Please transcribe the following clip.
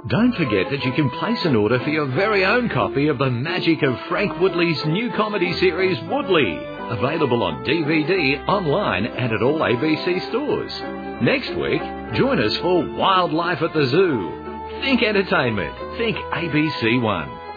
Don't forget that you can place an order for your very own copy of The Magic of Frank Woodley's new comedy series, Woodley. Available on DVD, online and at all ABC stores. Next week, join us for Wildlife at the Zoo. Think entertainment. Think ABC One.